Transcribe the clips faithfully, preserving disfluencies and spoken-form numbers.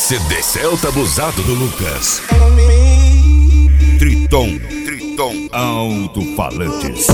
C D Celta abusado do Lucas. Triton, Triton, alto-falantes.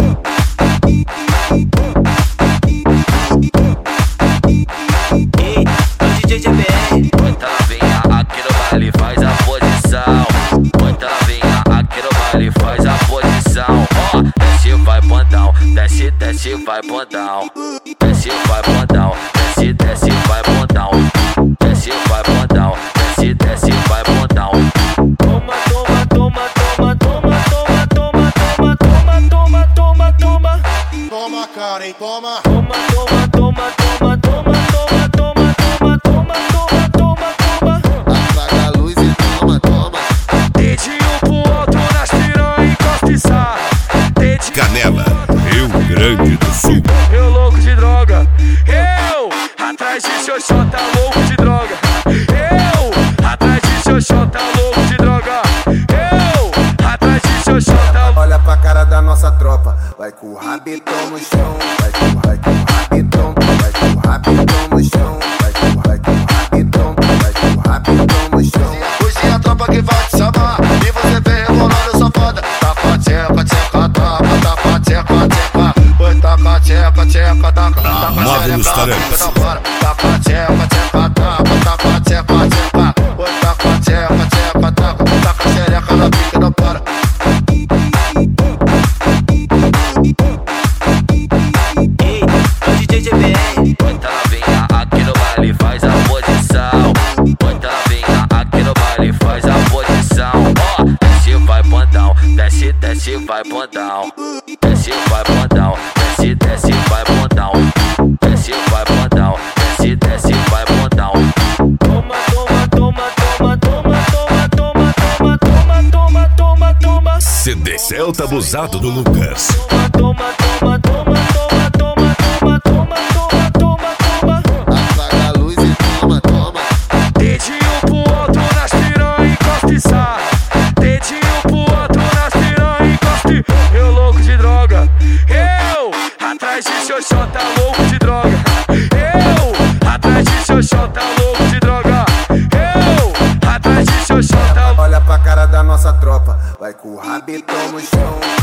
Ei, o D J G B R. Muita novinha aqui no baile faz a posição. Muita novinha aqui no baile faz a posição. Ó, oh, desce vai bondão, desce, desce vai bondão. Desce vai bondão, desce, desce vai bondão. Desce vai bondão, desce, desce vai bondão. Toma, toma, toma, toma, toma, toma, toma, toma, toma, toma, toma, toma. Toma, cara, hein, toma. Toma, toma, toma, toma, toma, toma, toma, toma, toma, toma, toma, toma. Apaga a luz e toma, toma. Dedinho pro alto nas piranha, encosta e sarra. Dedinho Canela, Rio Grande do Sul. eu louco de droga. Eu, atrás de xoxota, louco de droga. Eu, atrás de xoxota, louco de droga. Eu, atrás de xoxota. Olha pra cara da nossa tropa. Vai com o rabetão no chão. Vai com, vai com o rabetão. Vai com o rabetão no chão. Vai com, vai com o rabetão. Vai com o rabetão no chão. Hoje é a tropa que vai te chamar e você vem rebolando sua foda. Taca, tcheca, tcheca, taca, taca, tcheca, tcheca. Oi, taca, tcheca, tcheca, taca, taca, Módulos tcheca, Tarantes. taca, tcheca, tcheca, taca, taca, tcheca, tcheca. Oi, taca, tcheca, tcheca, taca, taca, xereca na pica, não para. Ei, o D J G B R. Muita novinha aqui no baile faz a posição. Muita novinha aqui no baile faz a posição. Ó, oh, desce vai bondão, desce, desce vai bondão. Desce vai bondão, desce, desce vai bondão. Desce vai bondão, desce, desce vai bondão. Toma, toma, toma, toma, toma, toma, toma, toma, toma, toma, toma, toma. C D Celta abusado do Lucas. Toma, toma, toma, toma, toma, toma, toma, toma, toma, toma. Apaga a luz e toma, toma. Dedinho pro alto nas piranha, encosta e sarra. Dedinho pro alto nas piranha, encosta e... eu louco de droga. Eu, atrás de xoxota, louco de droga. Eu, atrás de xoxota, louco de droga. Eu, atrás de xoxota. Olha pra cara da nossa tropa. Vai com o rabetão no chão.